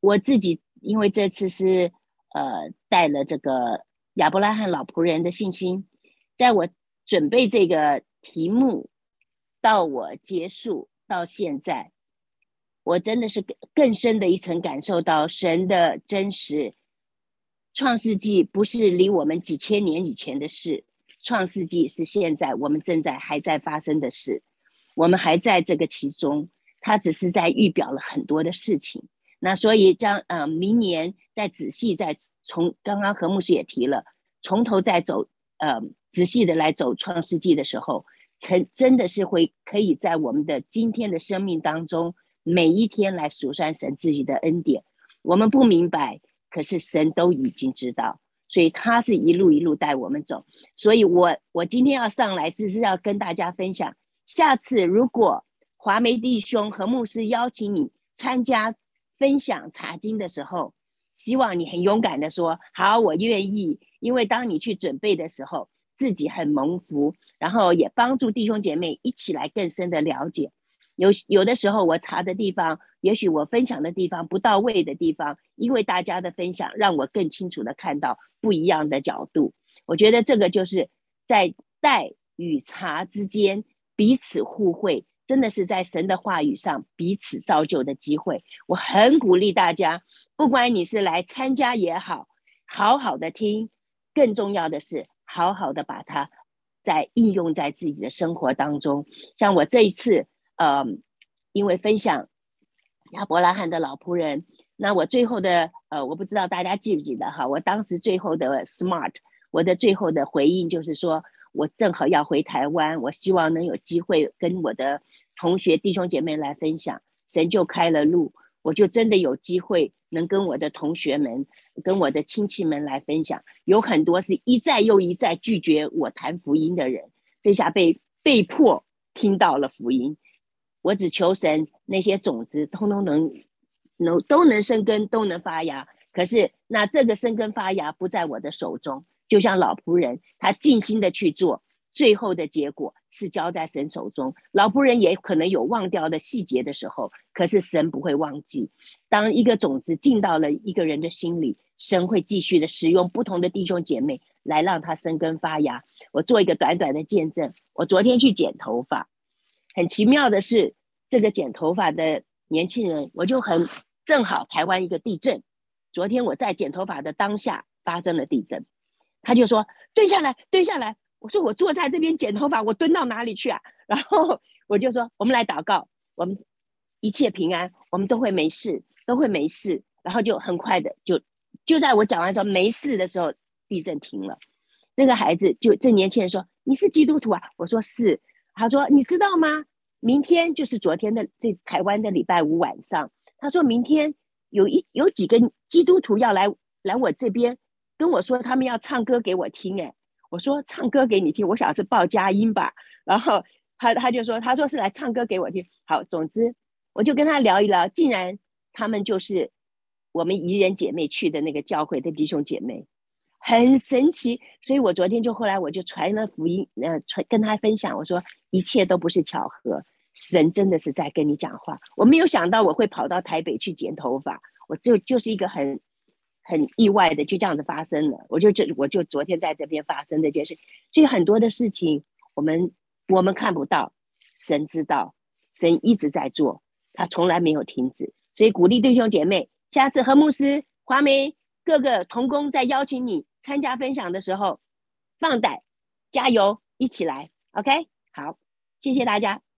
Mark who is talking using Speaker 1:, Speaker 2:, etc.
Speaker 1: 我自己因为这次是带了这个亚伯拉罕老仆人的信心，在我准备这个题目到我结束到现在，我真的是更深的一层感受到神的真实。创世纪不是离我们几千年以前的事，创世纪是现在我们还在发生的事，我们还在这个其中，它只是在预表了很多的事情。那所以明年再仔细从刚刚何牧师也提了，从头再走仔细的来走创世纪的时候，真的是可以在我们的今天的生命当中，每一天来数算神自己的恩典。我们不明白，可是神都已经知道，所以他是一路一路带我们走。所以我今天要上来是要跟大家分享，下次如果华梅弟兄和牧师邀请你参加分享查经的时候，希望你很勇敢的说好，我愿意。因为当你去准备的时候，自己很蒙福，然后也帮助弟兄姐妹一起来更深的了解。有的时候我查的地方，也许我分享的地方不到位的地方，因为大家的分享让我更清楚的看到不一样的角度。我觉得这个就是在带与查之间彼此互惠，真的是在神的话语上彼此造就的机会。我很鼓励大家，不管你是来参加也好，好好的听，更重要的是好好的把它应用在自己的生活当中。像我这一次因为分享亚伯拉罕的老仆人，那我最后的我不知道大家记不记得哈，我当时最后的 smart， 我的最后的回应就是说，我正好要回台湾，我希望能有机会跟我的同学弟兄姐妹来分享，神就开了路，我就真的有机会能跟我的同学们跟我的亲戚们来分享。有很多是一再又一再拒绝我谈福音的人，这下被迫听到了福音。我只求神那些种子通通都能生根，都能发芽。可是那这个生根发芽不在我的手中，就像老仆人他尽心的去做，最后的结果是交在神手中。老仆人也可能有忘掉的细节的时候，可是神不会忘记。当一个种子进到了一个人的心里，神会继续的使用不同的弟兄姐妹来让他生根发芽。我做一个短短的见证，我昨天去剪头发，很奇妙的是，这个剪头发的年轻人，我就正好台湾一个地震，昨天我在剪头发的当下发生了地震，他就说蹲下来，蹲下来。我说我坐在这边剪头发，我蹲到哪里去啊？然后我就说我们来祷告，我们一切平安，我们都会没事，都会没事。然后就很快的就在我讲完说没事的时候，地震停了。这个孩子这年轻人说你是基督徒啊？我说是。他说你知道吗？明天就是昨天的台湾的礼拜五晚上，他说明天有几个基督徒要来我这边跟我说他们要唱歌给我听。我说唱歌给你听，我想是报佳音吧。然后他就说他说是来唱歌给我听。好，总之我就跟他聊一聊，竟然他们就是我们宜人姐妹去的那个教会的弟兄姐妹，很神奇。所以我昨天后来我就传了福音，跟他分享，我说一切都不是巧合，神真的是在跟你讲话。我没有想到我会跑到台北去剪头发，我就是一个很意外的就这样子发生了。我就昨天在这边发生这件事。所以很多的事情我们看不到，神知道，神一直在做，他从来没有停止。所以鼓励弟兄姐妹，下次何牧师、华梅各个同工在邀请你参加分享的时候，放胆加油，一起来 OK。 好，谢谢大家。